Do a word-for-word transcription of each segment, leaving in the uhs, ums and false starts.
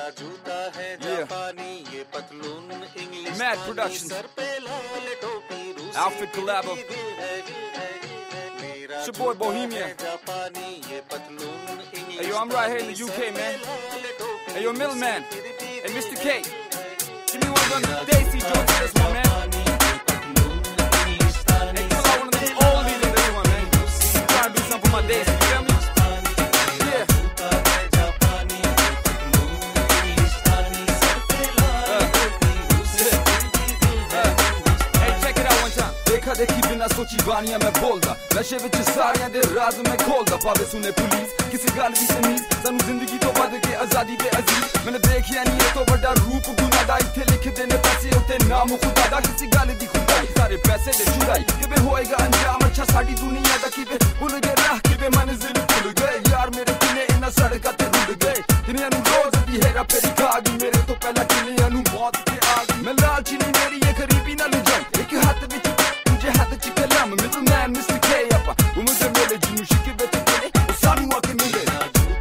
Yeah. Mad Productions. Outfit Collabo. It's your boy Bohemia. Hey yo, I'm right here in the U K, man. Hey yo, Middleman. Hey Mister K. Give me one of them Daisy Jones for this one, man. Hey, pull out one of these oldies in this one, man. I'm trying to do something for my Daisy, you feel me? Yeah. देखा देखी बिना सोची बानियां मैं बोलदा नशे विच सारियां दे राज मैं खोलदा पावे सुने पुलिस किसी गल दी तमीज सानू जिंदगी तो वध के आजादी बे अजीज मैंने देखिया नहीं ये तो बड़ा रूप गुना दा इथे लिख देने पैसे उते नाम खुदा दा किसी गल दी खुदाई सारे पैसे दे चुराई किवे होएगा अंजाम अच्छा साडी दुनिया दा किवे भूल गए राह किवे मंजिल भूल गए यार मेरे किने इना सड़का ते रुल गए दुनिया नु रोज दी हेरा फेरी खा गई मेरे तो पहला किने नु मौत के आ गई मैं लालची नहीं मेरी ये गरीबी ना ले जाई एक हाथ विच had the chicken lamb, middleman, Mister K up. Woman the village, you should give it to me. The sun walking in it.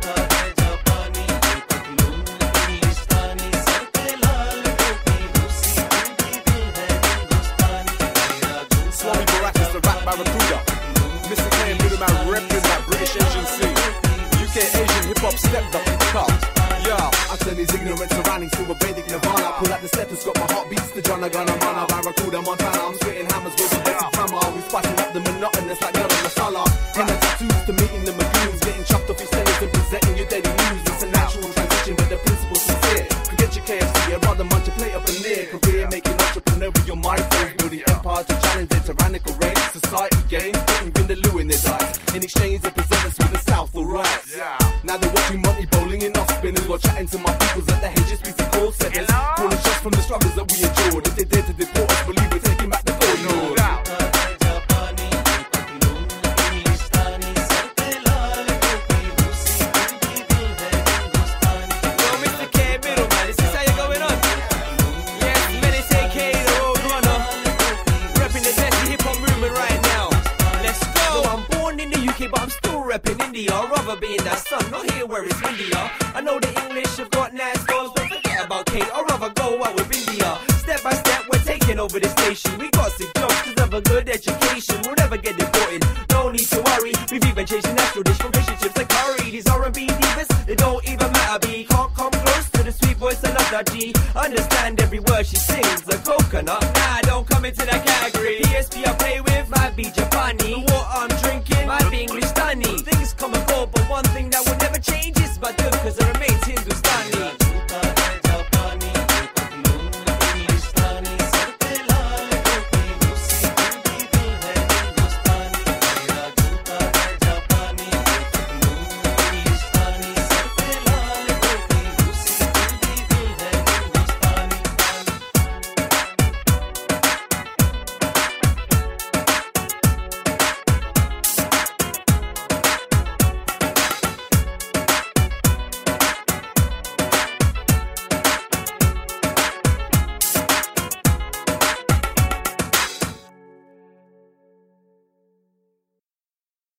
Swami Barack is the rap barracuda. Mister K and Middleman repping that British Asian scene. U K Asian hip hop stepped up in the car. Yeah, I turn these ignorant surroundings to a Vedic Nirvana. Pull out the stethoscope, my heart beats to Jana Gana Mana. Barracuda, Montana, I'm spitting hammers with a better hammer. We spicing up the monotonous like Garam Masala. And the tattoos to meeting the Magoons. Getting chopped off your status and presenting your daily news. It's a natural transition, but the principle's sincere. Forget your K F C, I'd rather munch a plate up in there. Career making entrepreneurial mindframe. Building empires to challenge their tyrannical reign. Society gains, putting Vindaloo in their dice. In exchange, they present us with the Southall rights. Yeah. Now they're watching Monty bowling in off spinners while chatting to my peoples at the H S B C call centers. Calling shots from the struggles that we endured. If they dare to deport us, believe we're taking back the code. No doubt. But I'm still repping India. I'd rather be in that sun, not here where it's windier. I know the English have got nice goals, but forget about Kate. I'd rather go out with India. Step by step, we're taking over the station. We got six jobs, deserve a good education. We'll never get deported, no need to worry. We've even changed the national dish from relationships like curry. These R and B divas, they don't even matter. B can't come close to the sweet voice of that G. Understand every word she sings, a coconut. Nah, don't come into that category. P S P I play with might be Japani. The water I'm drinking might be English Dunny. Things come and go, but one thing that will never change is my good, cause I remain Hindu.